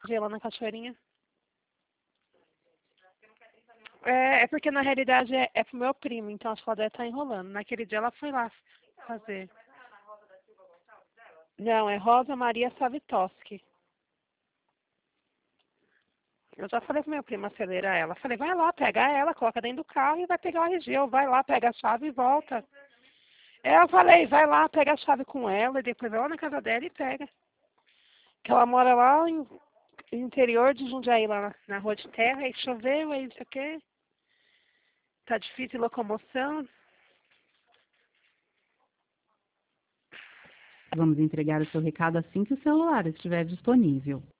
ver lá na cachoeirinha. É porque na realidade é pro meu primo, então acho que ela deve estar enrolando. Naquele dia ela foi lá fazer. Não, é Rosa Maria Savitoski. Eu já falei pro meu primo acelerar ela. Falei, vai lá, pega ela, coloca dentro do carro e vai pegar o RG. Ou vai lá, pega a chave e volta. Eu falei, vai lá, pega a chave com ela e depois vai lá na casa dela e pega. Que ela mora lá no interior de Jundiaí, lá na rua de terra, aí choveu, aí não sei o quê. Tá difícil locomoção. Vamos entregar o seu recado assim que o celular estiver disponível.